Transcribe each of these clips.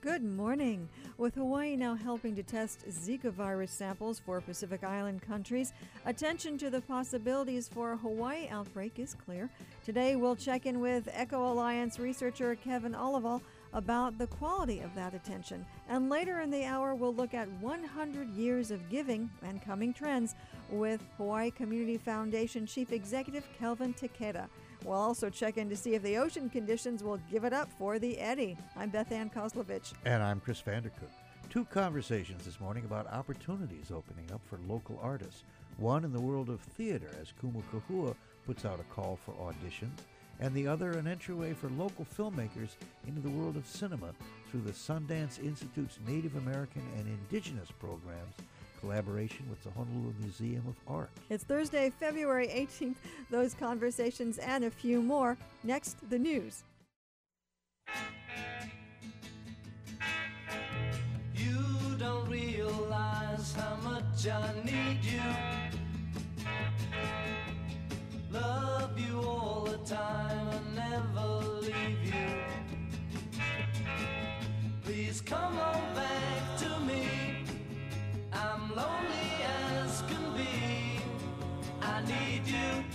Good morning. With Hawaii now helping to test Zika virus samples for Pacific Island countries, attention to the possibilities for a Hawaii outbreak is clear. Today, we'll check in with Eco Alliance researcher Kevin Olival about the quality of that attention. And later in the hour, we'll look at 100 years of giving and coming trends with Hawaii Community Foundation Chief Executive Kelvin Takeda. We'll also check in to see if the ocean conditions will give it up for the eddy. I'm Beth Ann Kozlovich. And I'm Chris Vandercook. Two conversations this morning about opportunities opening up for local artists. One in the world of theater as Kumu Kahua puts out a call for auditions, and the other an entryway for local filmmakers into the world of cinema through the Sundance Institute's Native American and Indigenous programs, collaboration with the Honolulu Museum of Art. It's Thursday, February 18th. Those conversations and a few more. Next, the news. You don't realize how much I need you. Love you all the time and never leave you. Please come on back to me. I'm lonely as can be. I need you.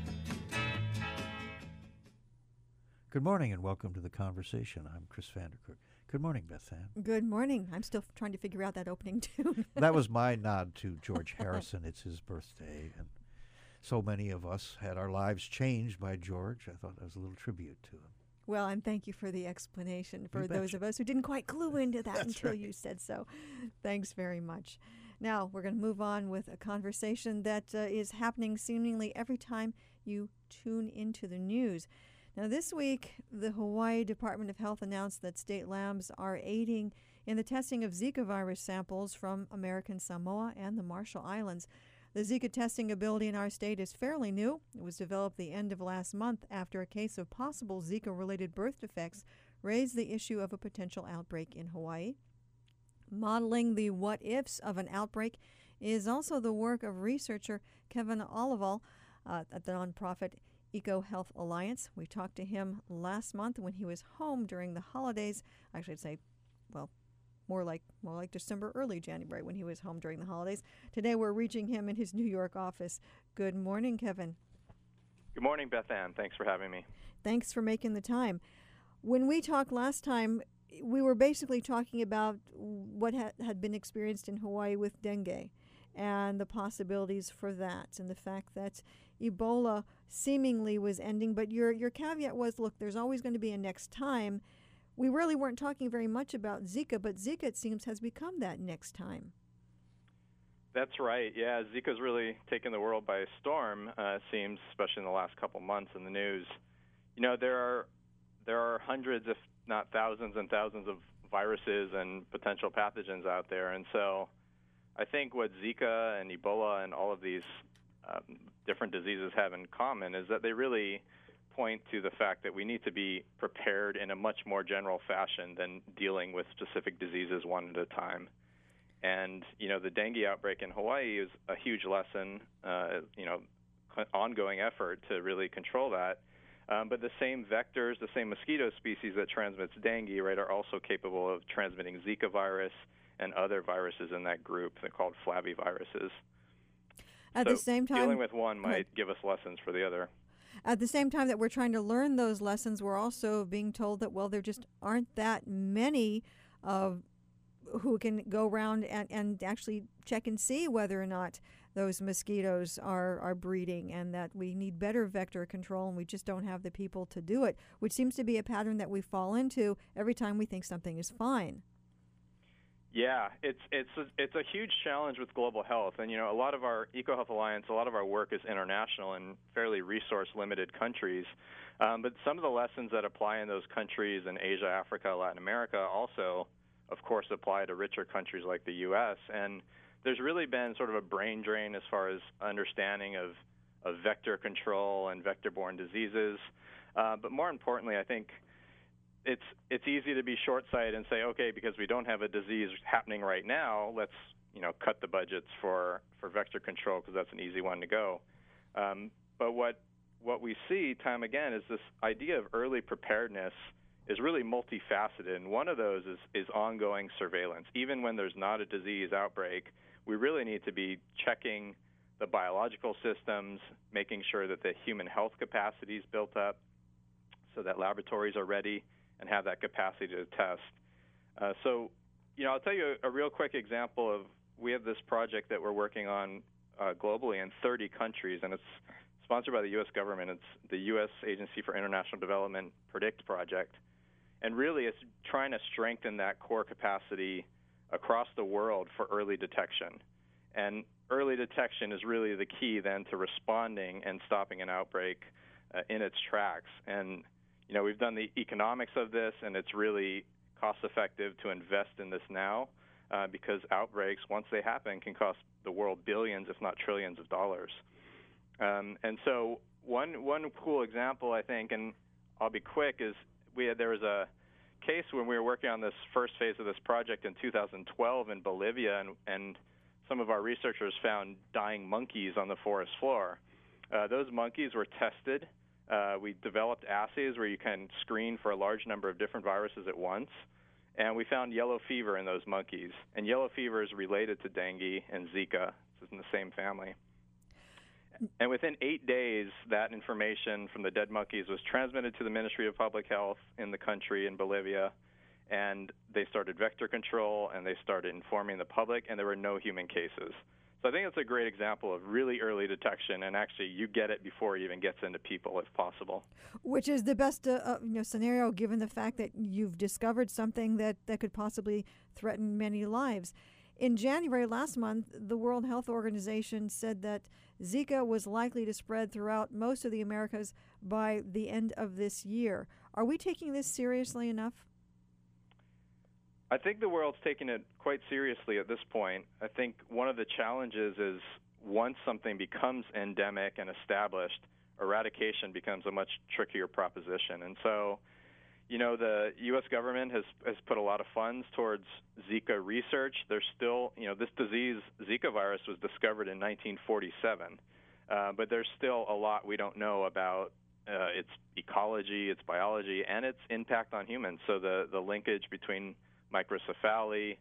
Good morning and welcome to the conversation. I'm Chris Vandercook. Good morning, Beth Ann. Good morning. I'm still trying to figure out that opening tune. That was my nod to George Harrison. It's his birthday, and so many of us had our lives changed by George. I thought that was a little tribute to him. Well, and thank you for the explanation for those of us who didn't quite clue into that until you said so. Thanks very much. Now, we're going to move on with a conversation that is happening seemingly every time you tune into the news. Now, this week, the Hawaii Department of Health announced that state labs are aiding in the testing of Zika virus samples from American Samoa and the Marshall Islands. The Zika testing ability in our state is fairly new. It was developed the end of last month after a case of possible Zika-related birth defects raised the issue of a potential outbreak in Hawaii. Modeling the what-ifs of an outbreak is also the work of researcher Kevin Olival at the nonprofit Eco Health Alliance. We talked to him last month when he was home during the holidays. Actually, I'd say, well, more like December, early January when he was home during the holidays. Today, we're reaching him in his New York office. Good morning, Kevin. Good morning, Beth Ann. Thanks for having me. Thanks for making the time. When we talked last time, we were basically talking about what had been experienced in Hawaii with dengue and the possibilities for that and the fact that Ebola seemingly was ending. But your caveat was, look, there's always going to be a next time. We really weren't talking very much about Zika, but Zika, it seems, has become that next time. That's right. Yeah, Zika's really taken the world by storm, it seems, especially in the last couple months in the news. You know, there are hundreds, if not thousands and thousands of viruses and potential pathogens out there. And so I think what Zika and Ebola and all of these different diseases have in common is that they really point to the fact that we need to be prepared in a much more general fashion than dealing with specific diseases one at a time. And, you know, the dengue outbreak in Hawaii is a huge lesson, ongoing effort to really control that. But the same vectors, the same mosquito species that transmits dengue, right, are also capable of transmitting Zika virus and other viruses in that group. They're called flaviviruses. At the same time, dealing with one might give us lessons for the other. At the same time that we're trying to learn those lessons, we're also being told that, well, there just aren't that many who can go around and actually check and see whether or not those mosquitoes are breeding, and that we need better vector control, and we just don't have the people to do it, which seems to be a pattern that we fall into every time we think something is fine. Yeah, it's a huge challenge with global health, and you know, a lot of our EcoHealth Alliance, a lot of our work is international in fairly resource-limited countries. But some of the lessons that apply in those countries in Asia, Africa, Latin America also, of course, apply to richer countries like the U.S. And there's really been sort of a brain drain as far as understanding of vector control and vector-borne diseases. But more importantly, I think it's easy to be short-sighted and say, okay, because we don't have a disease happening right now, let's cut the budgets for vector control because that's an easy one to go. But what we see time again is this idea of early preparedness is really multifaceted, and one of those is ongoing surveillance. Even when there's not a disease outbreak, we really need to be checking the biological systems, making sure that the human health capacity is built up so that laboratories are ready and have that capacity to test. So, I'll tell you a real quick example of, we have this project that we're working on globally in 30 countries, and it's sponsored by the U.S. government. It's the U.S. Agency for International Development PREDICT project. And really, it's trying to strengthen that core capacity across the world for early detection. And early detection is really the key then to responding and stopping an outbreak in its tracks. And, we've done the economics of this, and it's really cost-effective to invest in this now because outbreaks, once they happen, can cost the world billions, if not trillions of dollars. And so one cool example, I think, and I'll be quick, is there was a case when we were working on this first phase of this project in 2012 in Bolivia, and some of our researchers found dying monkeys on the forest floor. Those monkeys were tested. We developed assays where you can screen for a large number of different viruses at once, and we found yellow fever in those monkeys. And yellow fever is related to dengue and Zika. It's in the same family. And within 8 days, that information from the dead monkeys was transmitted to the Ministry of Public Health in the country, in Bolivia, and they started vector control, and they started informing the public, and there were no human cases. So I think it's a great example of really early detection, and actually you get it before it even gets into people, if possible. Which is the best scenario, given the fact that you've discovered something that could possibly threaten many lives. In January last month, the World Health Organization said that Zika was likely to spread throughout most of the Americas by the end of this year. Are we taking this seriously enough? I think the world's taking it quite seriously at this point. I think one of the challenges is once something becomes endemic and established, eradication becomes a much trickier proposition. And so, the U.S. government has put a lot of funds towards Zika research. There's still, this disease, Zika virus, was discovered in 1947, but there's still a lot we don't know about its ecology, its biology, and its impact on humans. So the linkage between microcephaly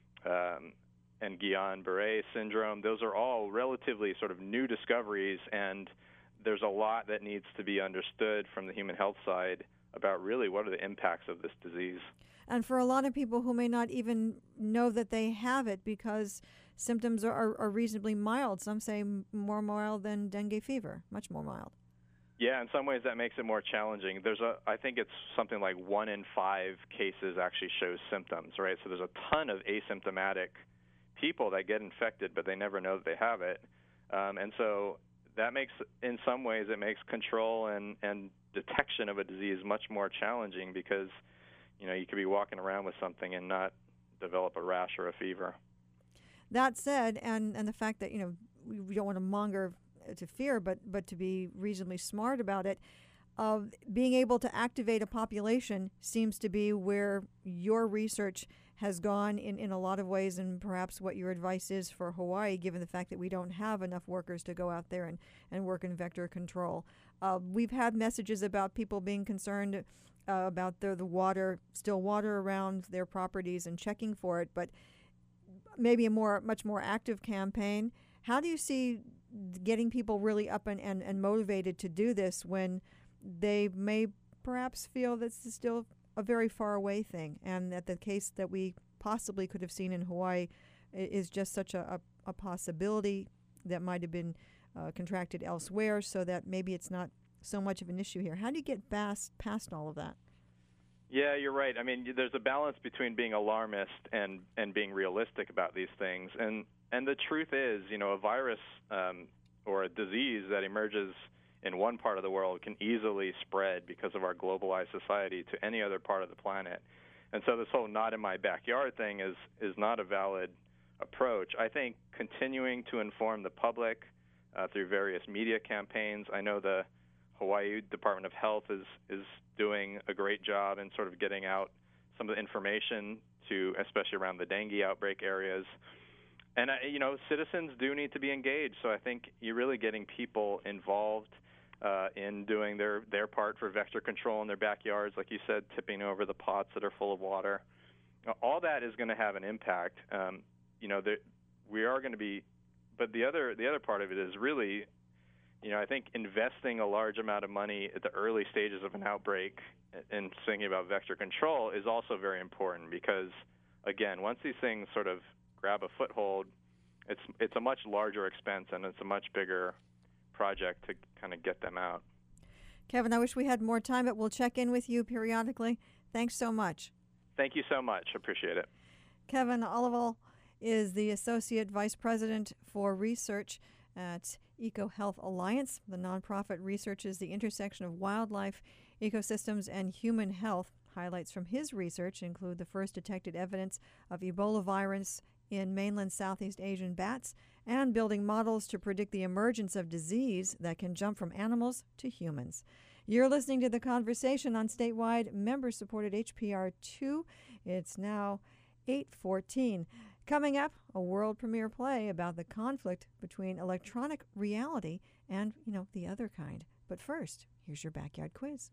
and Guillain-Barré syndrome, those are all relatively sort of new discoveries, and there's a lot that needs to be understood from the human health side about really what are the impacts of this disease. And for a lot of people who may not even know that they have it because symptoms are reasonably mild, some say more mild than dengue fever, much more mild. Yeah, in some ways that makes it more challenging. I think it's something like 1 in 5 cases actually shows symptoms, right? So there's a ton of asymptomatic people that get infected, but they never know that they have it. And so that makes, in some ways, it makes control and detection of a disease much more challenging because, you could be walking around with something and not develop a rash or a fever. That said, and the fact that, we don't want to monger to fear, but to be reasonably smart about it, being able to activate a population seems to be where your research has gone in a lot of ways, and perhaps what your advice is for Hawaii, given the fact that we don't have enough workers to go out there and work in vector control. We've had messages about people being concerned about the still water around their properties and checking for it, but maybe a much more active campaign. How do you see getting people really up and motivated to do this when they may perhaps feel this is still a very far away thing, and that the case that we possibly could have seen in Hawaii is just such a possibility that might have been contracted elsewhere, so that maybe it's not so much of an issue here? How do you get past all of that? Yeah, you're right. I mean, there's a balance between being alarmist and being realistic about these things. And the truth is, a virus or a disease that emerges in one part of the world can easily spread because of our globalized society to any other part of the planet. And so this whole not in my backyard thing is not a valid approach. I think continuing to inform the public through various media campaigns. I know the Hawaii Department of Health is doing a great job in sort of getting out some of the information to, especially around the dengue outbreak areas. And, citizens do need to be engaged. So I think you're really getting people involved. in doing their part for vector control in their backyards, like you said, tipping over the pots that are full of water. All that is going to have an impact. We are going to be, but the other part of it is really, I think investing a large amount of money at the early stages of an outbreak and thinking about vector control is also very important because, again, once these things sort of grab a foothold, it's a much larger expense and it's a much bigger project to kind of get them out. Kevin, I wish we had more time, but we'll check in with you periodically. Thanks so much. Thank you so much. Appreciate it. Kevin Olival is the Associate Vice President for Research at EcoHealth Alliance. The nonprofit researches the intersection of wildlife, ecosystems, and human health. Highlights from his research include the first detected evidence of Ebola virus in mainland Southeast Asian bats and building models to predict the emergence of disease that can jump from animals to humans. You're listening to The Conversation on statewide member-supported HPR2. It's now 8:14. Coming up, a world premiere play about the conflict between electronic reality and, the other kind. But first, here's your backyard quiz.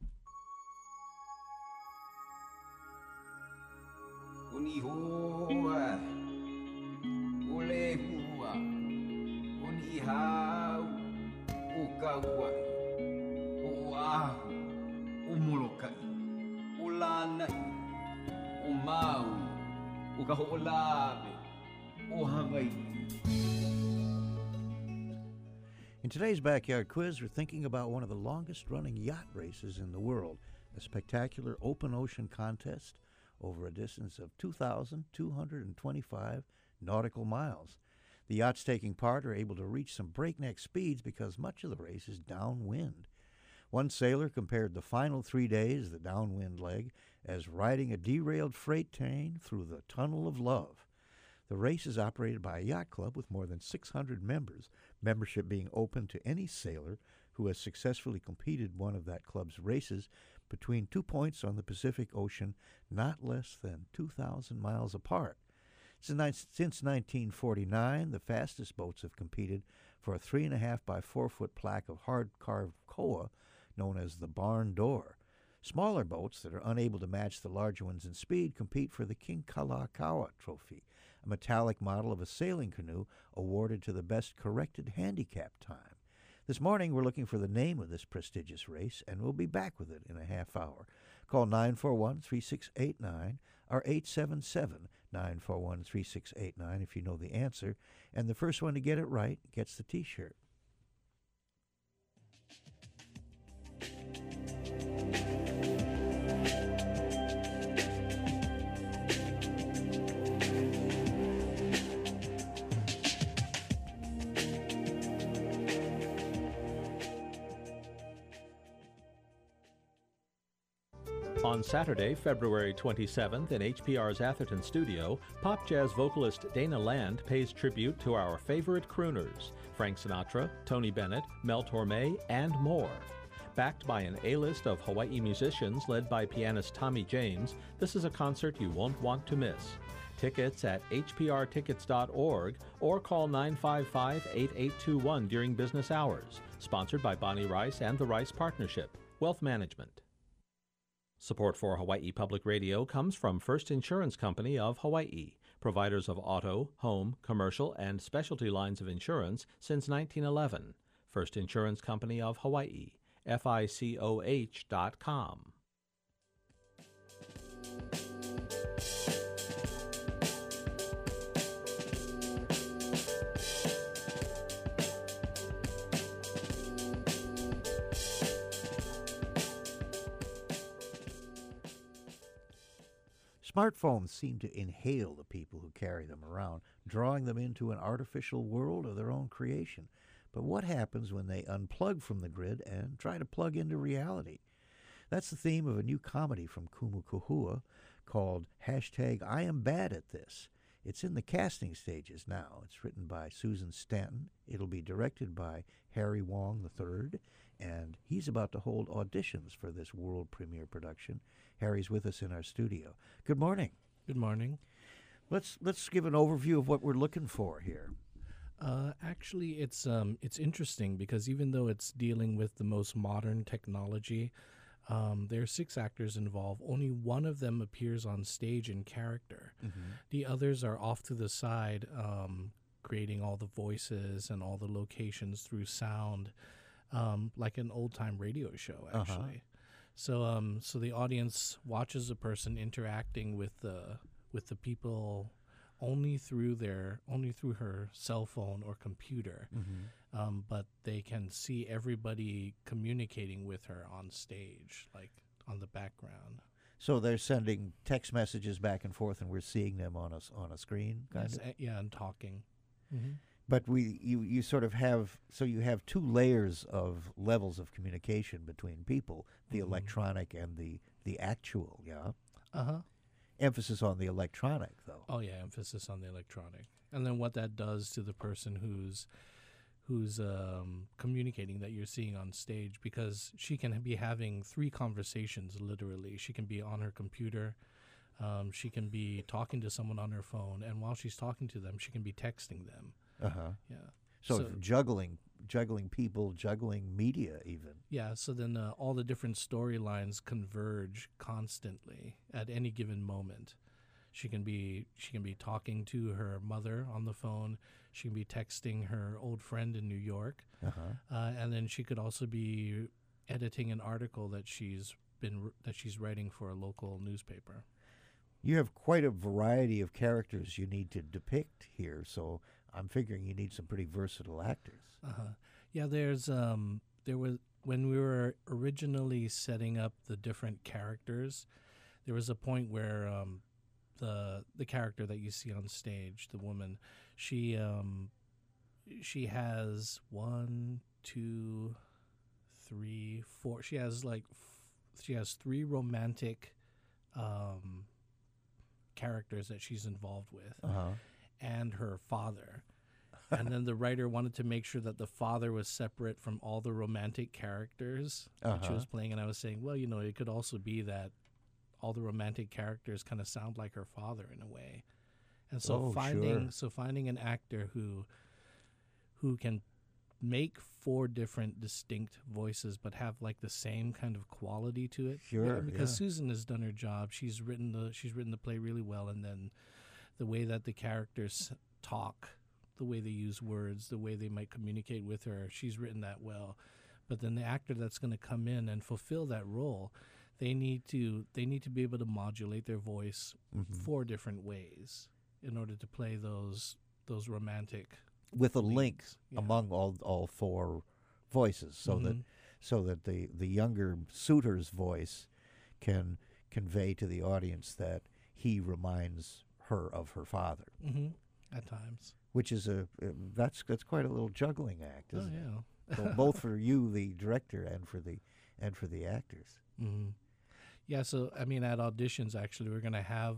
In today's Backyard Quiz, we're thinking about one of the longest-running yacht races in the world, a spectacular open ocean contest over a distance of 2,225 nautical miles. The yachts taking part are able to reach some breakneck speeds because much of the race is downwind. One sailor compared the final 3 days, the downwind leg, as riding a derailed freight train through the Tunnel of Love. The race is operated by a yacht club with more than 600 members, membership being open to any sailor who has successfully completed one of that club's races between 2 points on the Pacific Ocean not less than 2,000 miles apart. Since 1949, the fastest boats have competed for a 3.5 by 4 foot plaque of hard-carved koa known as the Barn Door. Smaller boats that are unable to match the larger ones in speed compete for the King Kalakaua Trophy, a metallic model of a sailing canoe awarded to the best corrected handicap time. This morning, we're looking for the name of this prestigious race, and we'll be back with it in a half hour. Call 941-3689 or 877-941-3689 if you know the answer, and the first one to get it right gets the T-shirt. On Saturday, February 27th, in HPR's Atherton studio, pop jazz vocalist Dana Land pays tribute to our favorite crooners, Frank Sinatra, Tony Bennett, Mel Torme, and more. Backed by an A-list of Hawaii musicians led by pianist Tommy James, this is a concert you won't want to miss. Tickets at hprtickets.org or call 955-8821 during business hours. Sponsored by Bonnie Rice and the Rice Partnership, Wealth Management. Support for Hawaii Public Radio comes from First Insurance Company of Hawaii, providers of auto, home, commercial, and specialty lines of insurance since 1911. First Insurance Company of Hawaii, FICOH.com. Smartphones seem to inhale the people who carry them around, drawing them into an artificial world of their own creation. But what happens when they unplug from the grid and try to plug into reality? That's the theme of a new comedy from Kumu Kahua called #I Am Bad at This. It's in the casting stages now. It's written by Susan Stanton. It'll be directed by Harry Wong III, and he's about to hold auditions for this world premiere production. Harry's with us in our studio. Good morning. Good morning. Let's give an overview of what we're looking for here. Actually, it's interesting because even though it's dealing with the most modern technology, there are 6 actors involved. Only one of them appears on stage in character. The others are off to the side, creating all the voices and all the locations through sound, like an old-time radio show, actually. So the audience watches a person interacting with the people only through her cell phone or computer, but they can see everybody communicating with her on stage, like on the background. So they're sending text messages back and forth, and we're seeing them on a screen, kind of. Yeah, and talking. But you sort of have, so you have 2 layers of levels of communication between people: the electronic and the actual. Yeah. Emphasis on the electronic, though. Oh yeah, emphasis on the electronic, and then what that does to the person who's communicating that you're seeing on stage, because she can be having 3 conversations literally. She can be on her computer, she can be talking to someone on her phone, and while she's talking to them, she can be texting them. Yeah. So juggling people, juggling media, even. Yeah. So then all the different storylines converge constantly at any given moment. She can be talking to her mother on the phone. She can be texting her old friend in New York, and then she could also be editing an article that she's writing for a local newspaper. You have quite a variety of characters you need to depict here, so I'm figuring you need some pretty versatile actors. Yeah, there was, when we were originally setting up the different characters, there was a point where the character that you see on stage, the woman, she has 1, 2, 3, 4. She has 3 romantic characters that she's involved with, and her father. And then the writer wanted to make sure that the father was separate from all the romantic characters that she was playing. And I was saying, well, it could also be that all the romantic characters kind of sound like her father in a way. And so finding an actor who can make 4 different distinct voices but have like the same kind of quality to it. Because Susan has done her job. She's written the play really well, and then the way that the characters talk, the way they use words, the way they might communicate with her, she's written that well. But then the actor that's going to come in and fulfill that role, they need to be able to modulate their voice 4 different ways in order to play those romantic with a link among all 4 voices, so that the younger suitor's voice can convey to the audience that he reminds her of her father. At times. Which is that's quite a little juggling act, isn't it? So both for you, the director, and for the actors. Yeah. So I mean, at auditions, actually, we're gonna have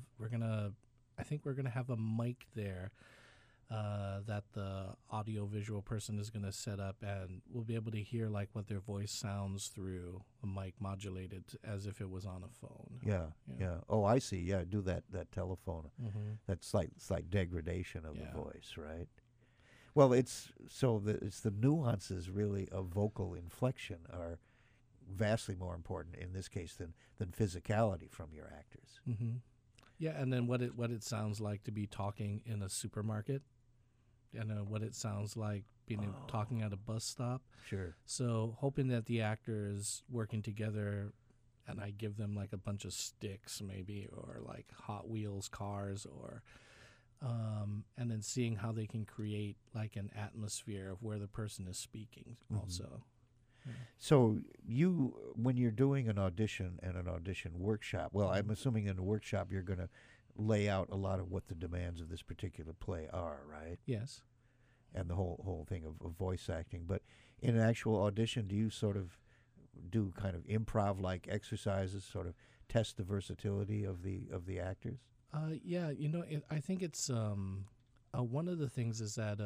a mic there that the audio-visual person is going to set up, and we'll be able to hear like what their voice sounds through a mic modulated as if it was on a phone. Yeah. Oh, I see. Yeah, do that telephone. That's like degradation of the voice, right? Well, it's the nuances really of vocal inflection are vastly more important in this case than physicality from your actors. Yeah, and then what it sounds like to be talking in a supermarket, and what it sounds like talking at a bus stop. Sure. So hoping that the actors working together, and I give them like a bunch of sticks maybe, or like Hot Wheels cars, or and then seeing how they can create like an atmosphere of where the person is speaking also. So when you're doing an audition and an audition workshop, well, I'm assuming in a workshop you're going to lay out a lot of what the demands of this particular play are, right? Yes. And the whole thing of voice acting. But in an actual audition, do you sort of do kind of improv-like exercises, sort of test the versatility of the actors? Yeah, I think it's one of the things is that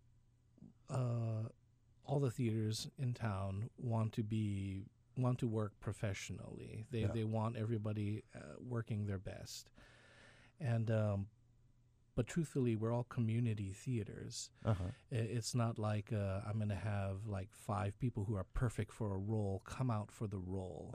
all the theaters in town want to work professionally. They want everybody working their best, and But truthfully, we're all community theaters. It's not like I'm going to have like 5 people who are perfect for a role come out for the role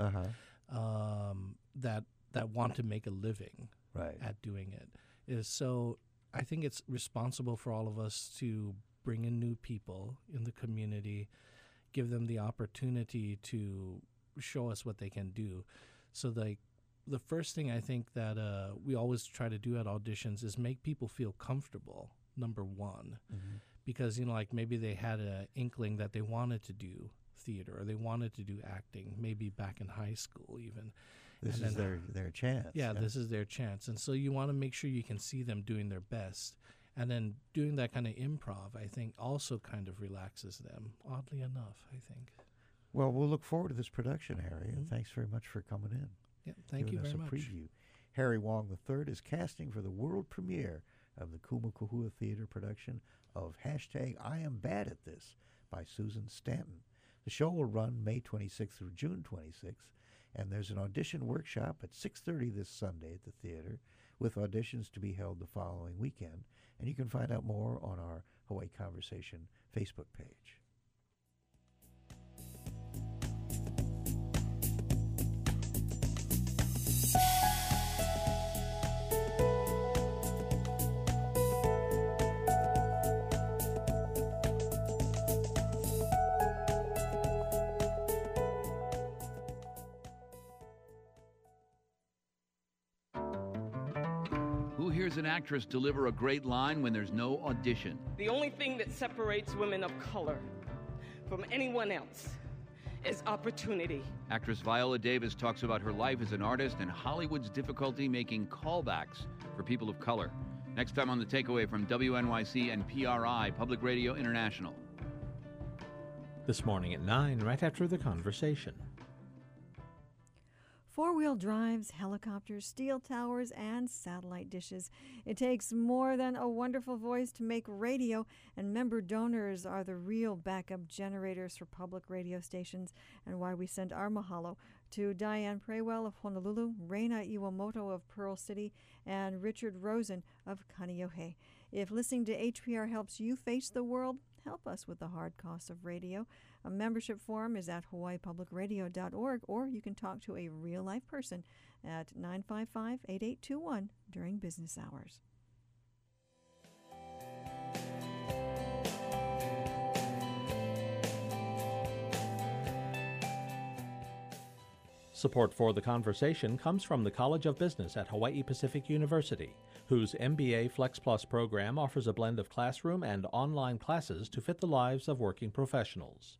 that want to make a living at doing it. So I think it's responsible for all of us to bring in new people in the community, give them the opportunity to show us what they can do. So the first thing I think that we always try to do at auditions is make people feel comfortable, number one. Because, like maybe they had an inkling that they wanted to do theater or they wanted to do acting, maybe back in high school even. This is their chance. Yeah, this is their chance. And so you want to make sure you can see them doing their best. And then doing that kind of improv, I think, also kind of relaxes them, oddly enough, I think. Well, we'll look forward to this production, Harry, and thanks very much for coming in. Yeah, thank you very much. Preview. Harry Wong III is casting for the world premiere of the Kumu-Kuhua Theater production of #I Am Bad at This by Susan Stanton. The show will run May 26th through June 26th, and there's an audition workshop at 6:30 this Sunday at the theater, with auditions to be held the following weekend. And you can find out more on our Hawaii Conversation Facebook page. An actress deliver a great line when there's no audition. The only thing that separates women of color from anyone else is opportunity. Actress Viola Davis talks about her life as an artist and Hollywood's difficulty making callbacks for people of color. Next time on The Takeaway from WNYC and PRI, Public Radio International. This morning at 9, right after the conversation. 4-wheel drives, helicopters, steel towers, and satellite dishes. It takes more than a wonderful voice to make radio, and member donors are the real backup generators for public radio stations, and why we send our mahalo to Diane Praywell of Honolulu, Reina Iwamoto of Pearl City, and Richard Rosen of Kaneohe. If listening to HPR helps you face the world, help us with the hard costs of radio. A membership form is at hawaiipublicradio.org, or you can talk to a real-life person at 955-8821 during business hours. Support for the conversation comes from the College of Business at Hawaii Pacific University, whose MBA Flex Plus program offers a blend of classroom and online classes to fit the lives of working professionals.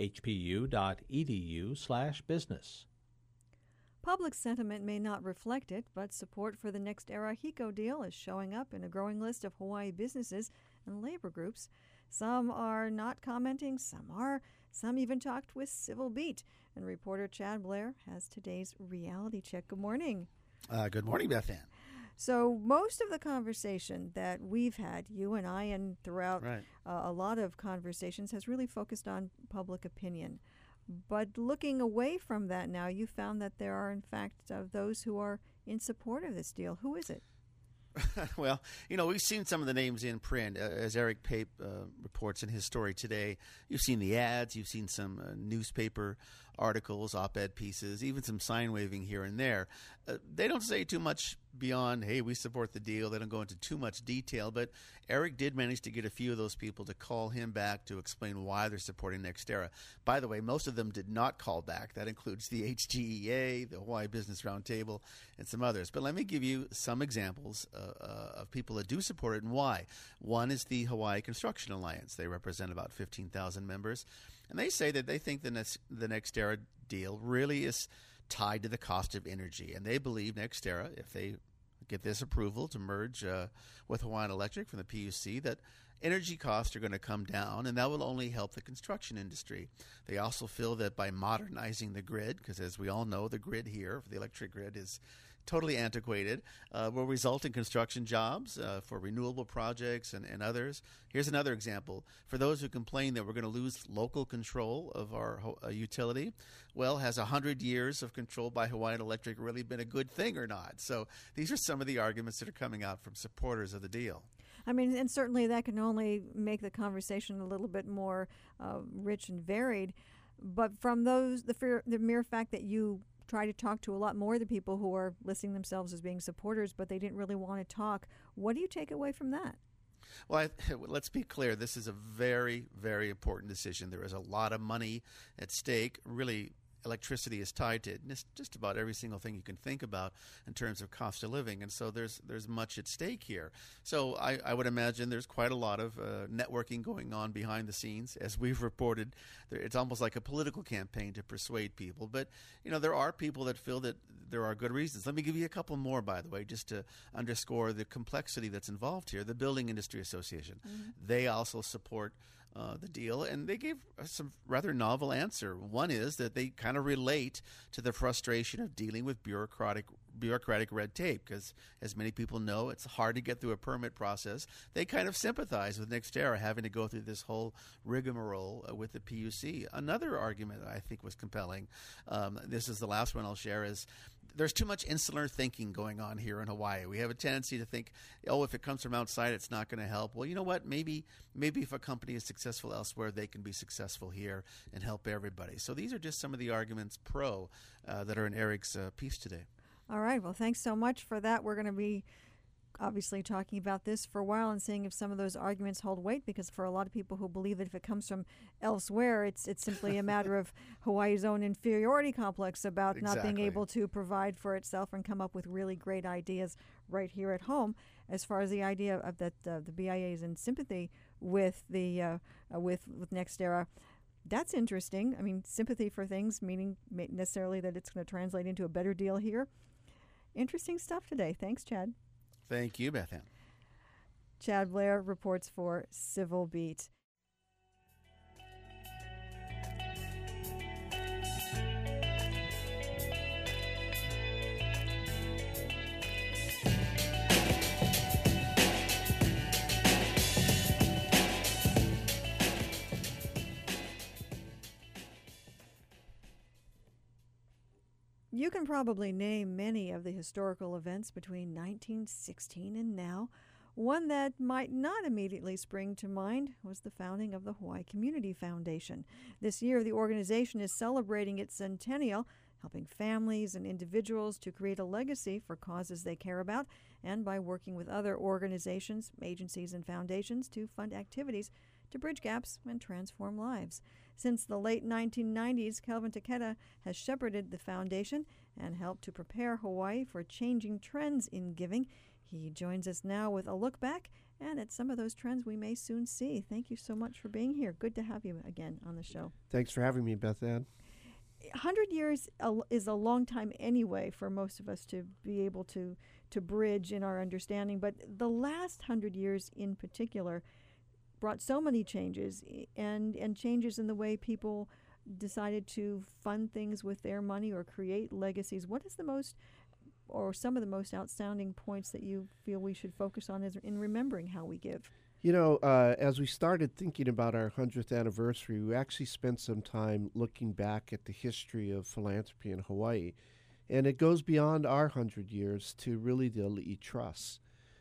hpu.edu/business. Public sentiment may not reflect it, but support for the Next Era HECO deal is showing up in a growing list of Hawaii businesses and labor groups. Some are not commenting, some are. Some even talked with Civil Beat. And reporter Chad Blair has today's reality check. Good morning. Good morning, Beth Ann. So most of the conversation that we've had, you and I, and throughout a lot of conversations, has really focused on public opinion. But looking away from that now, you found that there are, in fact, those who are in support of this deal. Who is it? Well, we've seen some of the names in print. As Eric Pape reports in his story today, you've seen the ads, you've seen some newspaper articles, op-ed pieces, even some sign waving here and there. They don't say too much beyond, hey, we support the deal. They don't go into too much detail, but Eric did manage to get a few of those people to call him back to explain why they're supporting NextEra. By the way, most of them did not call back. That includes the HGEA, the Hawaii Business Roundtable, and some others. But let me give you some examples of people that do support it and why. One is the Hawaii Construction Alliance. They represent about 15,000 members, and they say that they think the NextEra deal really is tied to the cost of energy, and they believe NextEra, if they get this approval to merge with Hawaiian Electric from the PUC, that energy costs are going to come down, and that will only help the construction industry. They also feel that by modernizing the grid, because as we all know, the grid here, the electric grid, is totally antiquated, will result in construction jobs for renewable projects and others. Here's another example. For those who complain that we're going to lose local control of our utility, well, has 100 years of control by Hawaiian Electric really been a good thing or not? So these are some of the arguments that are coming out from supporters of the deal. I mean, and certainly that can only make the conversation a little bit more rich and varied. But from the mere fact that you try to talk to a lot more of the people who are listing themselves as being supporters, but they didn't really want to talk, what do you take away from that? Well, let's be clear. This is a very, very important decision. There is a lot of money at stake. Really, electricity is tied to just about every single thing you can think about in terms of cost of living, and so there's much at stake here. So I would imagine there's quite a lot of networking going on behind the scenes. As we've reported, it's almost like a political campaign to persuade people. But there are people that feel that there are good reasons. Let me give you a couple more, by the way, just to underscore the complexity that's involved here. The Building Industry Association, they also support the deal, and they gave some rather novel answer. One is that they kind of relate to the frustration of dealing with bureaucratic red tape, because as many people know, it's hard to get through a permit process. They kind of sympathize with NextEra having to go through this whole rigmarole with the PUC. Another argument I think was compelling, this is the last one I'll share, is there's too much insular thinking going on here in Hawaii. We have a tendency to think, if it comes from outside, it's not going to help. Well, you know what? Maybe if a company is successful elsewhere, they can be successful here and help everybody. So these are just some of the arguments pro that are in Eric's piece today. All right. Well, thanks so much for that. We're going to be obviously talking about this for a while and seeing if some of those arguments hold weight, because for a lot of people who believe that if it comes from elsewhere, it's simply a matter of Hawaii's own inferiority complex about not being able to provide for itself and come up with really great ideas right here at home. As far as the idea of that the BIA is in sympathy with the with NextEra, that's interesting. I mean, sympathy for things, meaning necessarily that it's going to translate into a better deal here. Interesting stuff today. Thanks, Chad. Thank you, Beth Ann. Chad Blair reports for Civil Beat. You can probably name many of the historical events between 1916 and now. One that might not immediately spring to mind was the founding of the Hawaii Community Foundation. This year, the organization is celebrating its centennial, helping families and individuals to create a legacy for causes they care about, and by working with other organizations, agencies, and foundations to fund activities to bridge gaps and transform lives. Since the late 1990s, Kelvin Takeda has shepherded the foundation and helped to prepare Hawaii for changing trends in giving. He joins us now with a look back and at some of those trends we may soon see. Thank you so much for being here. Good to have you again on the show. Thanks for having me, Beth Ann. 100 years is a long time anyway for most of us to be able to bridge in our understanding, but the last 100 years in particular brought so many changes and changes in the way people decided to fund things with their money or create legacies. What is the most, or some of the most outstanding points that you feel we should focus on in remembering how we give? As we started thinking about our 100th anniversary, we actually spent some time looking back at the history of philanthropy in Hawaii. And it goes beyond our 100 years to really the Ali'i Trust.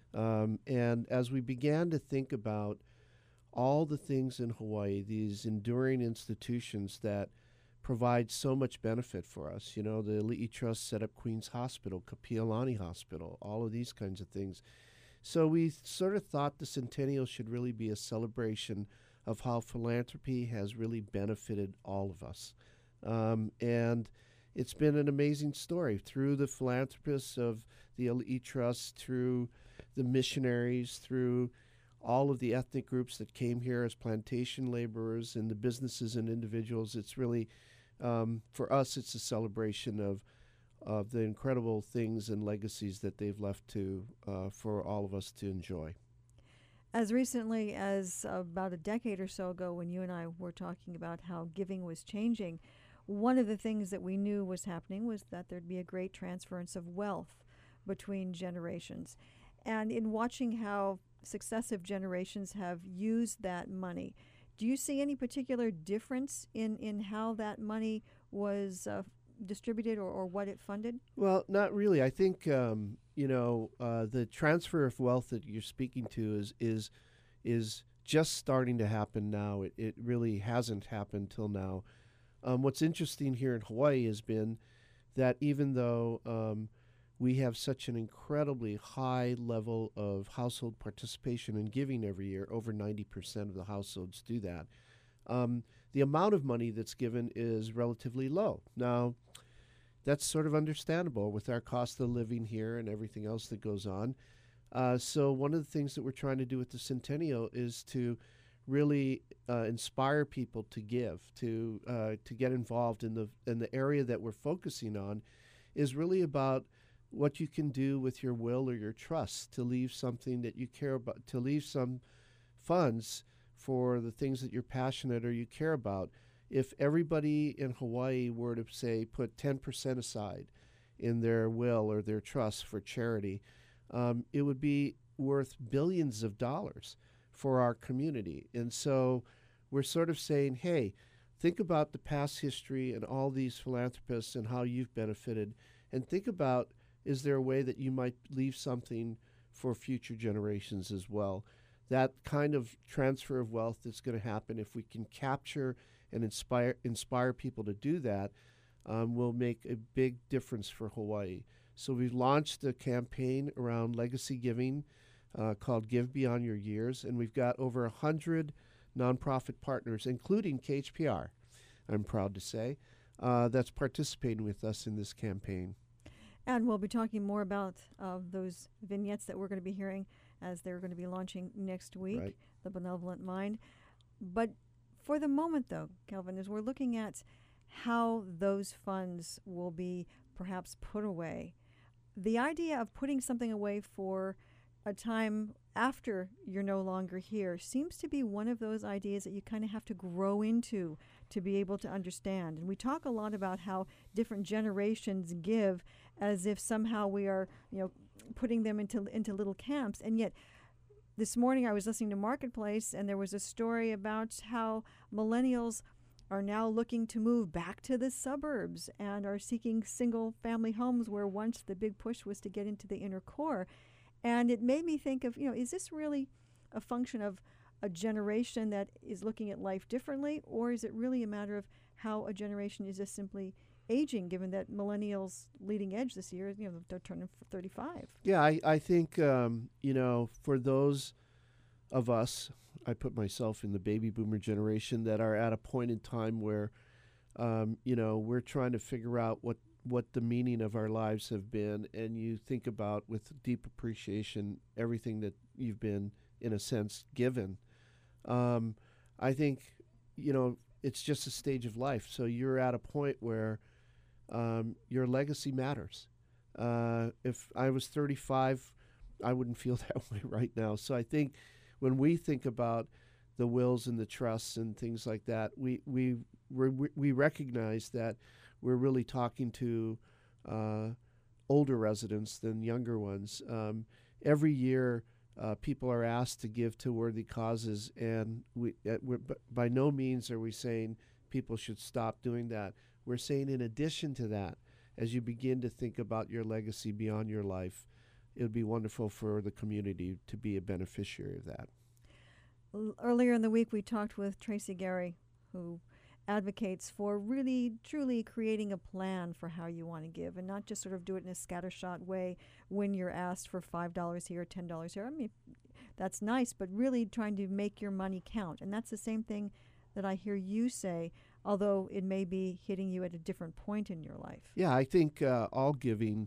And as we began to think about all the things in Hawaii, these enduring institutions that provide so much benefit for us. The Ali'i Trust set up Queens Hospital, Kapiolani Hospital, all of these kinds of things. So we sort of thought the centennial should really be a celebration of how philanthropy has really benefited all of us. And it's been an amazing story through the philanthropists of the Ali'i Trust, through the missionaries, through all of the ethnic groups that came here as plantation laborers, and the businesses and individuals. It's really, for us, it's a celebration of the incredible things and legacies that they've left for all of us to enjoy. As recently as about a decade or so ago, when you and I were talking about how giving was changing, one of the things that we knew was happening was that there'd be a great transference of wealth between generations. And in watching how successive generations have used that money, do you see any particular difference in how that money was distributed or what it funded? Well, not really. I think the transfer of wealth that you're speaking to is just starting to happen now. It really hasn't happened till now. What's interesting here in Hawaii has been that even though we have such an incredibly high level of household participation in giving every year, over 90% of the households do that, the amount of money that's given is relatively low. Now, that's sort of understandable with our cost of living here and everything else that goes on. So one of the things that we're trying to do with the Centennial is to really inspire people to give, to get involved in the area that we're focusing on is really about what you can do with your will or your trust to leave something that you care about, to leave some funds for the things that you're passionate or you care about. If everybody in Hawaii were to, say, put 10% aside in their will or their trust for charity, it would be worth billions of dollars for our community. And so we're sort of saying, hey, think about the past history and all these philanthropists and how you've benefited, and think about, is there a way that you might leave something for future generations as well? That kind of transfer of wealth that's going to happen, if we can capture and inspire people to do that, will make a big difference for Hawaii. So we've launched a campaign around legacy giving called Give Beyond Your Years, and we've got over 100 nonprofit partners, including KHPR, I'm proud to say, that's participating with us in this campaign. And we'll be talking more about those vignettes that we're going to be hearing as they're going to be launching next week, right. The Benevolent Mind. But for the moment, though, Kelvin, as we're looking at how those funds will be perhaps put away, the idea of putting something away for a time after you're no longer here seems to be one of those ideas that you kind of have to grow into to be able to understand. And we talk a lot about how different generations give as if somehow we are, putting them into little camps. And yet this morning I was listening to Marketplace, and there was a story about how millennials are now looking to move back to the suburbs and are seeking single-family homes where once the big push was to get into the inner core. And it made me think of, is this really a function of a generation that is looking at life differently, or is it really a matter of how a generation is just simply aging, given that millennials leading edge this year, they're turning 35? Yeah, I think, for those of us, I put myself in the baby boomer generation, that are at a point in time where, we're trying to figure out what the meaning of our lives have been, and you think about with deep appreciation everything that you've been, in a sense, given. I think, it's just a stage of life. So you're at a point where your legacy matters. If I was 35, I wouldn't feel that way right now. So I think when we think about the wills and the trusts and things like that, we recognize that we're really talking to older residents than younger ones. Every year, people are asked to give to worthy causes, and by no means are we saying people should stop doing that. We're saying, in addition to that, as you begin to think about your legacy beyond your life, it would be wonderful for the community to be a beneficiary of that. Earlier in the week, we talked with Tracy Gary, who advocates for really, truly creating a plan for how you want to give, and not just sort of do it in a scattershot way when you're asked for $5 here, $10 here. I mean, that's nice, but really trying to make your money count. And that's the same thing that I hear you say, although it may be hitting you at a different point in your life. Yeah, I think all giving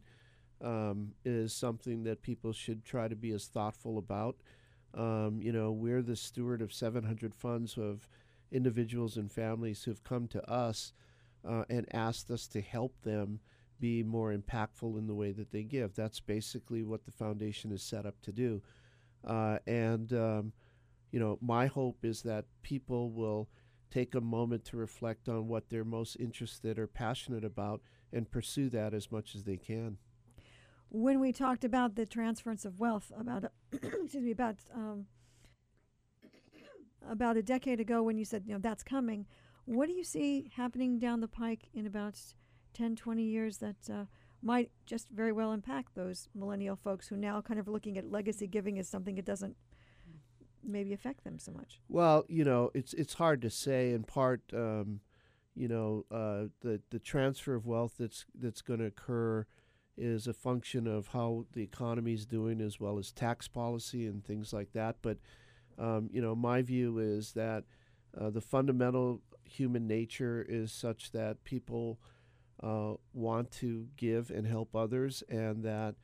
is something that people should try to be as thoughtful about. We're the steward of 700 funds of individuals and families who've come to us and asked us to help them be more impactful in the way that they give. That's basically what the foundation is set up to do. My hope is that people will take a moment to reflect on what they're most interested or passionate about and pursue that as much as they can. When we talked about the transference of wealth about a decade ago, when you said that's coming, what do you see happening down the pike in about 10, 20 years that might just very well impact those millennial folks who now kind of are looking at legacy giving as something that doesn't maybe affect them so much? Well, it's hard to say. In part, the transfer of wealth that's going to occur is a function of how the economy is doing, as well as tax policy and things like that. But my view is that the fundamental human nature is such that people want to give and help others, and that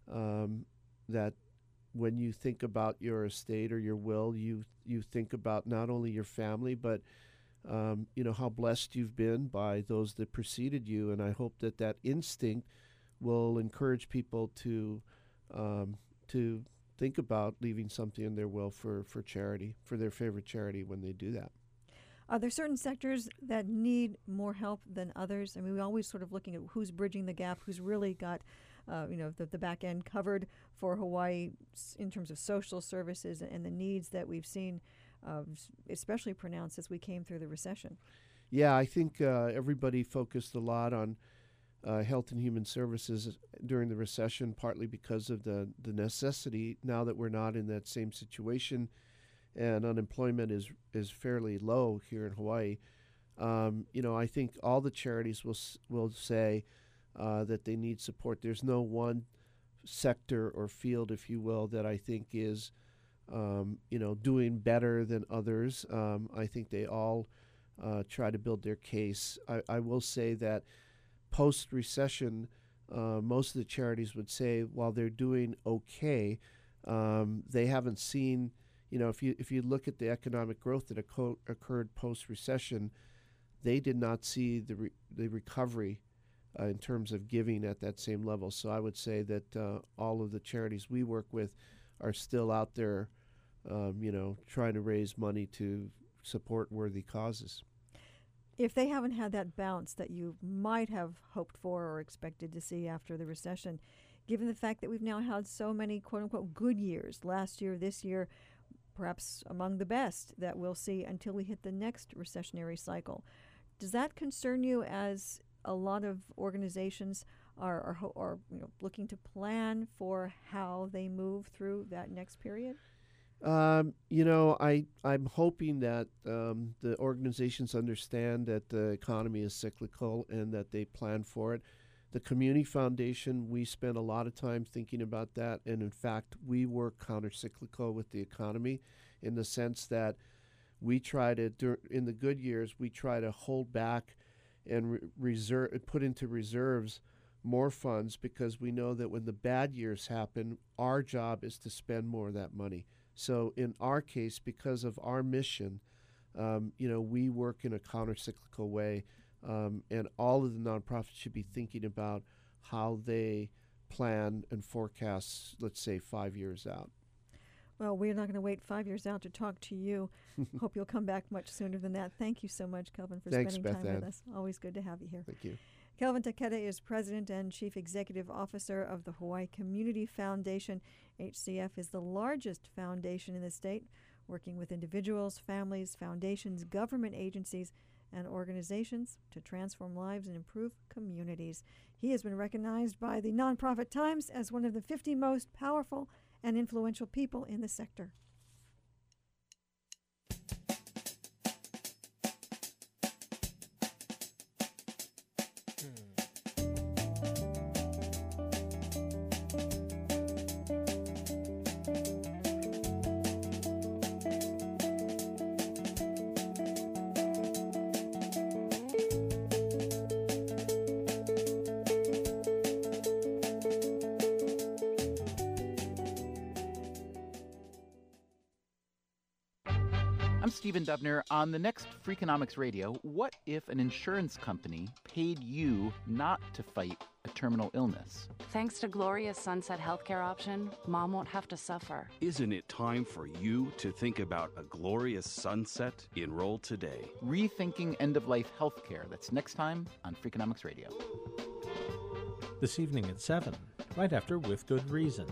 when you think about your estate or your will, you think about not only your family, but how blessed you've been by those that preceded you. And I hope that instinct will encourage people to think about leaving something in their will for charity, for their favorite charity when they do that. Are there certain sectors that need more help than others? I mean, we're always sort of looking at who's bridging the gap, who's really got the back end covered for Hawaii in terms of social services and the needs that we've seen especially pronounced as we came through the recession. Yeah, I think everybody focused a lot on health and human services during the recession, partly because of the necessity. Now that we're not in that same situation and unemployment is fairly low here in Hawaii, I think all the charities will say that they need support. There's no one sector or field, if you will, that I think is doing better than others. I think they all try to build their case. I will say that post-recession, most of the charities would say while they're doing okay, they haven't seen, if you look at the economic growth that occurred post-recession, they did not see the recovery in terms of giving at that same level. So I would say that all of the charities we work with are still out there, trying to raise money to support worthy causes. If they haven't had that bounce that you might have hoped for or expected to see after the recession, given the fact that we've now had so many quote-unquote good years, last year, this year, perhaps among the best that we'll see until we hit the next recessionary cycle, does that concern you as a lot of organizations are looking to plan for how they move through that next period? I'm hoping that the organizations understand that the economy is cyclical and that they plan for it. The Community Foundation, we spend a lot of time thinking about that, and in fact, we work counter-cyclical with the economy in the sense that we try to, in the good years, we try to hold back and put into reserves more funds, because we know that when the bad years happen, our job is to spend more of that money. So in our case, because of our mission, we work in a counter-cyclical way, and all of the nonprofits should be thinking about how they plan and forecast, let's say, 5 years out. Well, we're not going to wait 5 years out to talk to you. Hope you'll come back much sooner than that. Thank you so much, Kelvin, for spending time with us. Always good to have you here. Thank you. Kelvin Taketa is President and Chief Executive Officer of the Hawaii Community Foundation. HCF is the largest foundation in the state, working with individuals, families, foundations, government agencies, and organizations to transform lives and improve communities. He has been recognized by the Nonprofit Times as one of the 50 most powerful and influential people in the sector. I'm Stephen Dubner. On the next Freakonomics Radio, what if an insurance company paid you not to fight a terminal illness? Thanks to Gloria's Sunset Healthcare option, Mom won't have to suffer. Isn't it time for you to think about a glorious sunset? Enroll today. Rethinking End-of-Life Healthcare. That's next time on Freakonomics Radio. This evening at 7, right after With Good Reason.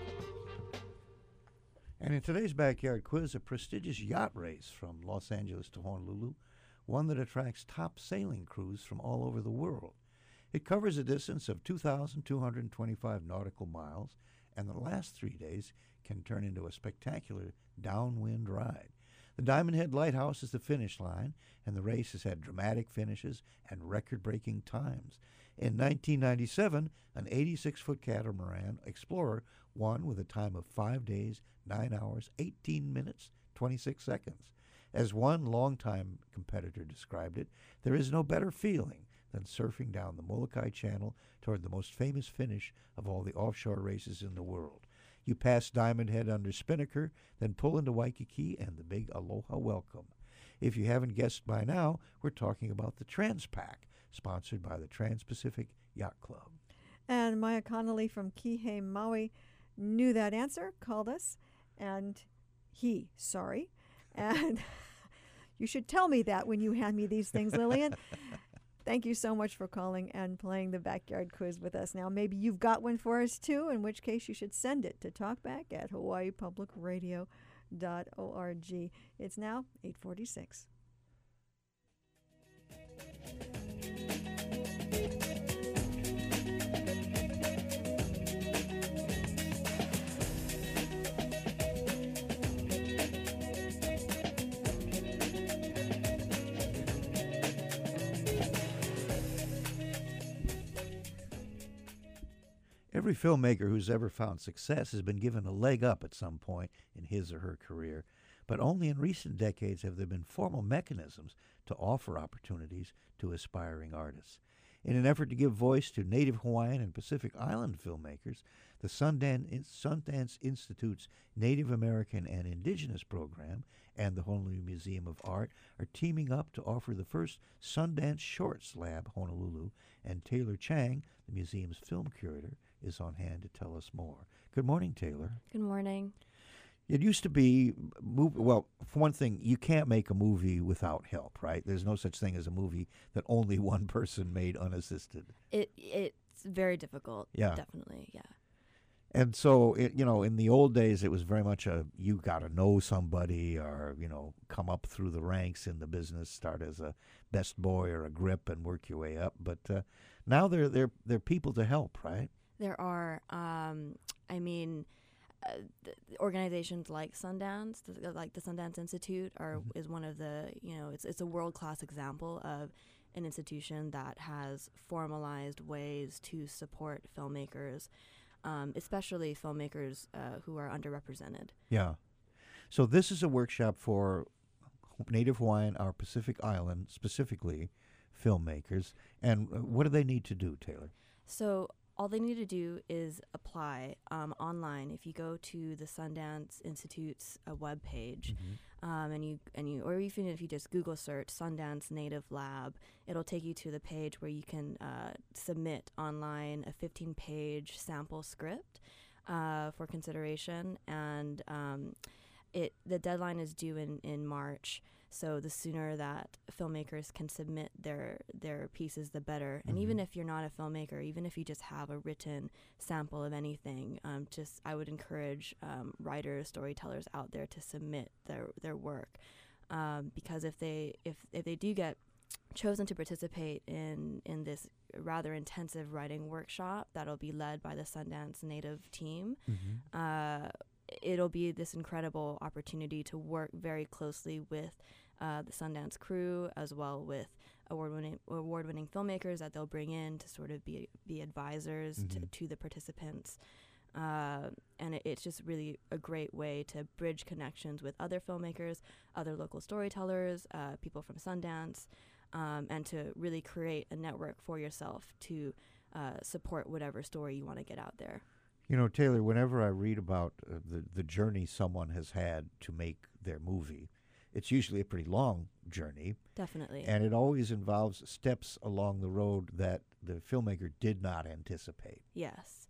And in today's Backyard Quiz, a prestigious yacht race from Los Angeles to Honolulu, one that attracts top sailing crews from all over the world. It covers a distance of 2,225 nautical miles, and the last 3 days can turn into a spectacular downwind ride. The Diamond Head Lighthouse is the finish line, and the race has had dramatic finishes and record-breaking times. In 1997, an 86-foot catamaran Explorer won with a time of 5 days, 9 hours, 18 minutes, 26 seconds. As one longtime competitor described it, there is no better feeling than surfing down the Molokai Channel toward the most famous finish of all the offshore races in the world. You pass Diamond Head under Spinnaker, then pull into Waikiki and the big Aloha welcome. If you haven't guessed by now, we're talking about the Transpac, sponsored by the Trans-Pacific Yacht Club. And Maya Connolly from Kihei, Maui, knew that answer, called us, and and you should tell me that when you hand me these things, Lillian. Thank you so much for calling and playing the Backyard Quiz with us. Now, maybe you've got one for us, too, in which case you should send it to talkback@hawaiipublicradio.org. It's now 8:46. Every filmmaker who's ever found success has been given a leg up at some point in his or her career, but only in recent decades have there been formal mechanisms to offer opportunities to aspiring artists. In an effort to give voice to Native Hawaiian and Pacific Island filmmakers, the Sundance Institute's Native American and Indigenous program and the Honolulu Museum of Art are teaming up to offer the first Sundance Shorts Lab Honolulu, and Taylor Chang, the museum's film curator, is on hand to tell us more. Good morning, Taylor. Good morning. It used to be, well, for one thing, you can't make a movie without help, right? There's no such thing as a movie that only one person made unassisted. It's very difficult. Yeah. Definitely, yeah. And so, in the old days, it was very much you got to know somebody or, come up through the ranks in the business, start as a best boy or a grip and work your way up. But now they're people to help, right? There are, organizations like Sundance, like the Sundance Institute, is one of the, it's a world-class example of an institution that has formalized ways to support filmmakers, especially filmmakers who are underrepresented. Yeah. So this is a workshop for Native Hawaiian or Pacific Island, specifically, filmmakers. And what do they need to do, Taylor? So all they need to do is apply online. If you go to the Sundance Institute's webpage, or even if you just Google search Sundance Native Lab, it'll take you to the page where you can submit online a 15-page sample script for consideration, and the deadline is due in March. So the sooner that filmmakers can submit their pieces, the better. And even if you're not a filmmaker, even if you just have a written sample of anything, I would encourage writers, storytellers out there to submit their work, because if they do get chosen to participate in this rather intensive writing workshop that'll be led by the Sundance Native team, it'll be this incredible opportunity to work very closely with the Sundance crew, as well with award-winning filmmakers that they'll bring in to sort of be advisors to the participants. And it's just really a great way to bridge connections with other filmmakers, other local storytellers, people from Sundance, and to really create a network for yourself to support whatever story you want to get out there. Taylor, whenever I read about the journey someone has had to make their movie, it's usually a pretty long journey. Definitely. And it always involves steps along the road that the filmmaker did not anticipate. Yes.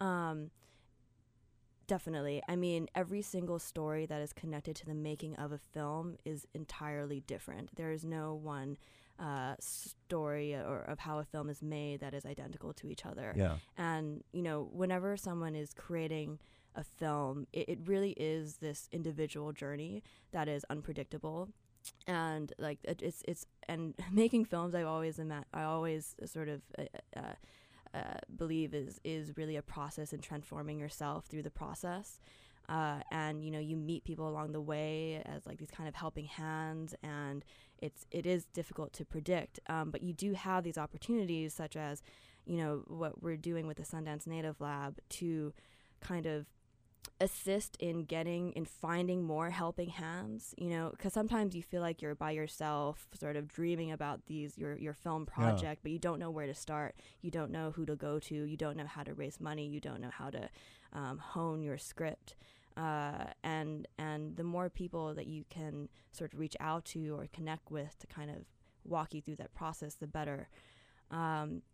Definitely. I mean, every single story that is connected to the making of a film is entirely different. There is no one story or of how a film is made that is identical to each other. Yeah. And, whenever someone is creating a film, it really is this individual journey that is unpredictable. And like it's and making films, I always sort of believe is really a process in transforming yourself through the process. And you meet people along the way as like these kind of helping hands, and it is difficult to predict. But you do have these opportunities, such as what we're doing with the Sundance Native Lab, to kind of assist in finding more helping hands, because sometimes you feel like you're by yourself sort of dreaming about your film project, but you don't know where to start. You don't know who to go to. You don't know how to raise money. You don't know how to hone your script. And the more people that you can sort of reach out to or connect with to kind of walk you through that process, the better. And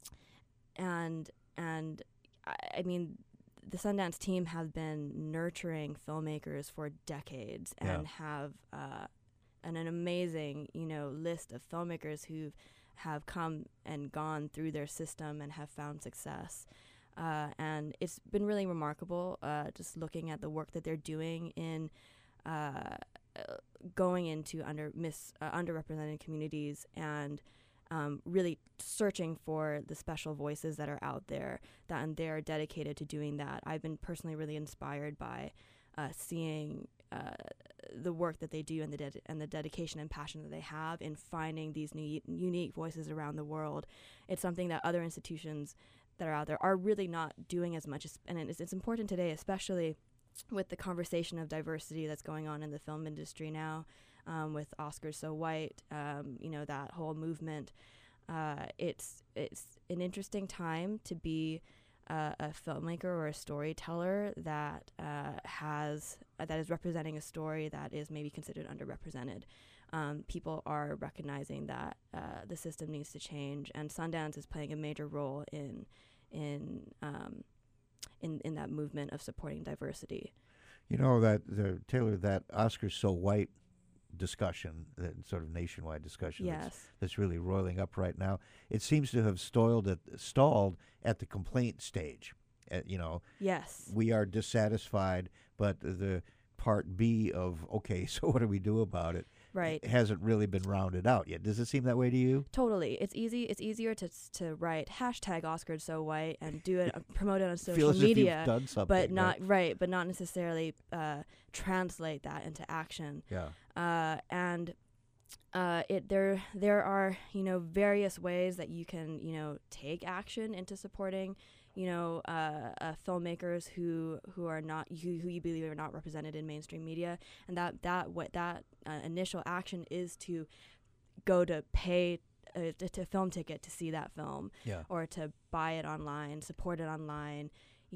I mean, the Sundance team has been nurturing filmmakers for decades and have an amazing, list of filmmakers who have come and gone through their system and have found success. And it's been really remarkable just looking at the work that they're doing in going into underrepresented communities and really searching for the special voices that are out there, and they're dedicated to doing that. I've been personally really inspired by seeing the work that they do and the dedication and passion that they have in finding these unique voices around the world. It's something that other institutions that are out there are really not doing as much, and it's important today, especially with the conversation of diversity that's going on in the film industry now. With Oscars So White, that whole movement. It's an interesting time to be a filmmaker or a storyteller that is representing a story that is maybe considered underrepresented. People are recognizing that the system needs to change, and Sundance is playing a major role in that movement of supporting diversity. Taylor, that Oscars So White discussion, that sort of nationwide discussion that's really roiling up right now, it seems to have stalled at the complaint stage. Yes. We are dissatisfied, but the part B of, okay, so what do we do about it? Right. Hasn't really been rounded out yet. Does it seem that way to you? Totally. It's easier to write #Oscars So White and do it, promote it on social Feel as media, if you've done something, but not but not necessarily translate that into action. Yeah. There are various ways that you can take action into supporting filmmakers who are not who you believe are not represented in mainstream media, and that initial action is to go to pay a film ticket to see that film, or to buy it online, support it online.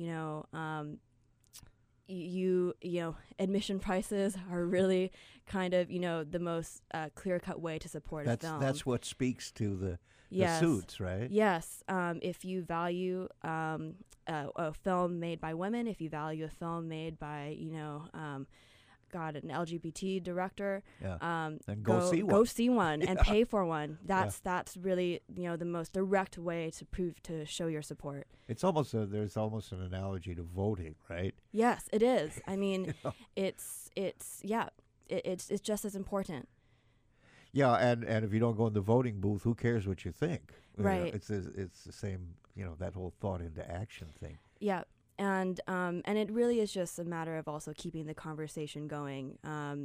Admission prices are really kind of the most clear-cut way to support a film. That's what speaks to the suits, right? Yes. If you value a film made by women, if you value a film made by an LGBT director, and go see one and pay for one. That's really the most direct way to show your support. It's there's almost an analogy to voting, right? Yes, it is. I mean, it's just as important. Yeah, and if you don't go in the voting booth, who cares what you think? Right. It's the same, that whole thought into action thing. Yeah. And it really is just a matter of also keeping the conversation going.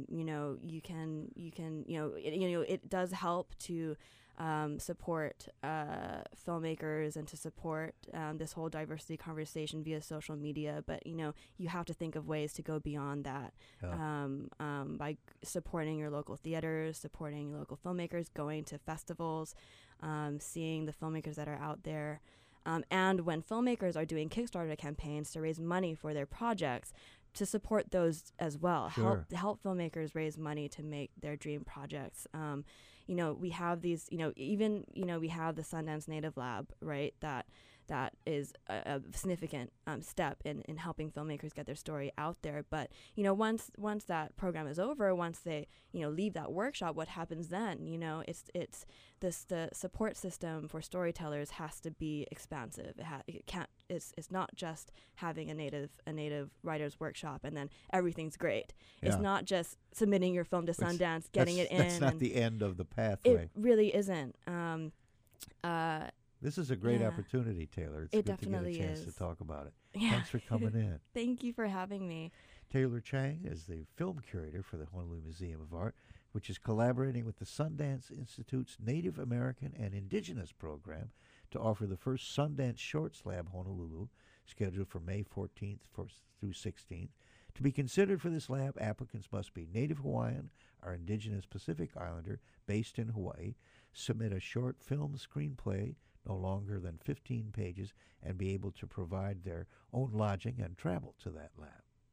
It does help to support filmmakers and to support this whole diversity conversation via social media. But you have to think of ways to go beyond that by supporting your local theaters, supporting local filmmakers, going to festivals, seeing the filmmakers that are out there. And when filmmakers are doing Kickstarter campaigns to raise money for their projects, to support those as well. Sure. Help filmmakers raise money to make their dream projects. We have these, we have the Sundance Native Lab, right? That is a significant step in helping filmmakers get their story out there. But once that program is over, once they leave that workshop, what happens then? The support system for storytellers has to be expansive. It's not just having a native writers workshop and then everything's great. Yeah. It's not just submitting your film to Sundance, getting it in. That's not the end of the pathway. It really isn't. This is a great opportunity, Taylor. It's it good to get a chance to talk about it. Yeah. Thanks for coming in. Thank you for having me. Taylor Chang is the film curator for the Honolulu Museum of Art, which is collaborating with the Sundance Institute's Native American and Indigenous program to offer the first Sundance Shorts Lab Honolulu, scheduled for May 14th through 16th. To be considered for this lab, applicants must be Native Hawaiian or Indigenous Pacific Islander based in Hawaii, submit a short film screenplay no longer than 15 pages, and be able to provide their own lodging and travel to that lab.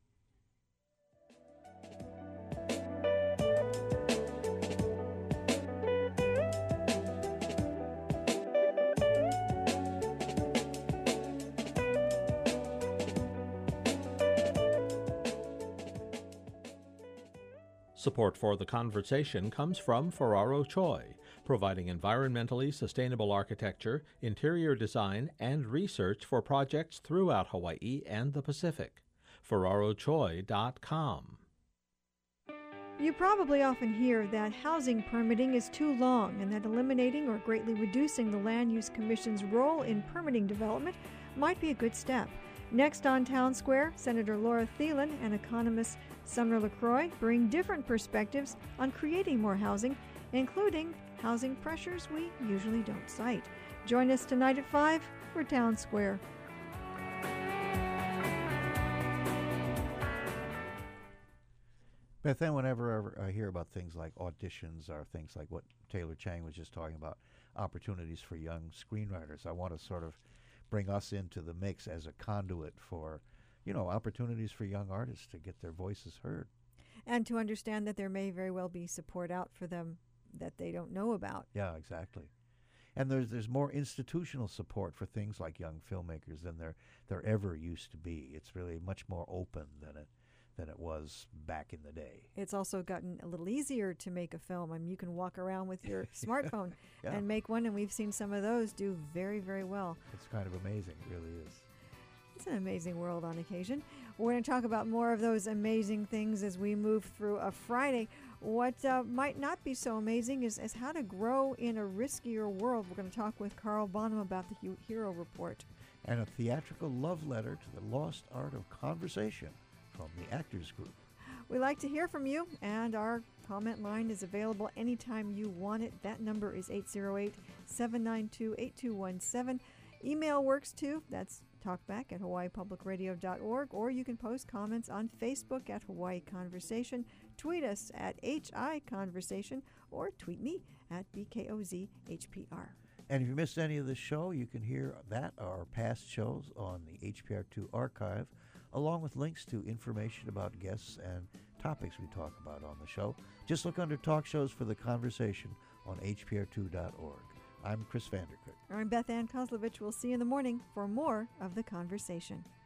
Support for the conversation comes from Ferraro Choi, providing environmentally sustainable architecture, interior design, and research for projects throughout Hawaii and the Pacific. FerraroChoi.com. You probably often hear that housing permitting is too long and that eliminating or greatly reducing the Land Use Commission's role in permitting development might be a good step. Next on Town Square, Senator Laura Thielen and economist Sumner LaCroix bring different perspectives on creating more housing, including housing pressures we usually don't cite. Join us tonight at 5 for Town Square. Beth Ann, whenever I hear about things like auditions or things like what Taylor Chang was just talking about, opportunities for young screenwriters, I want to sort of bring us into the mix as a conduit for, opportunities for young artists to get their voices heard. And to understand that there may very well be support out for them that they don't know about. Yeah, exactly. And there's more institutional support for things like young filmmakers than there ever used to be. It's really much more open than it was back in the day. It's also gotten a little easier to make a film. I mean, you can walk around with your smartphone and make one, and we've seen some of those do very, very well. It's kind of amazing. It really is. It's an amazing world on occasion. We're going to talk about more of those amazing things as we move through a Friday. What might not be so amazing is how to grow in a riskier world. We're going to talk with Carl Bonham about the Hero Report. And a theatrical love letter to the lost art of conversation from the Actors Group. We like to hear from you, and our comment line is available anytime you want it. That number is 808-792-8217. Email works too. That's talkback@hawaiipublicradio.org, or you can post comments on Facebook at Hawaii Conversation, tweet us at HI Conversation, or tweet me at BKOZHPR. And if you missed any of the show, you can hear that or past shows on the HPR2 archive, along with links to information about guests and topics we talk about on the show. Just look under Talk Shows for the Conversation on hpr2.org. I'm Chris Vanderkut. I'm Beth Ann Kozlovich. We'll see you in the morning for more of The Conversation.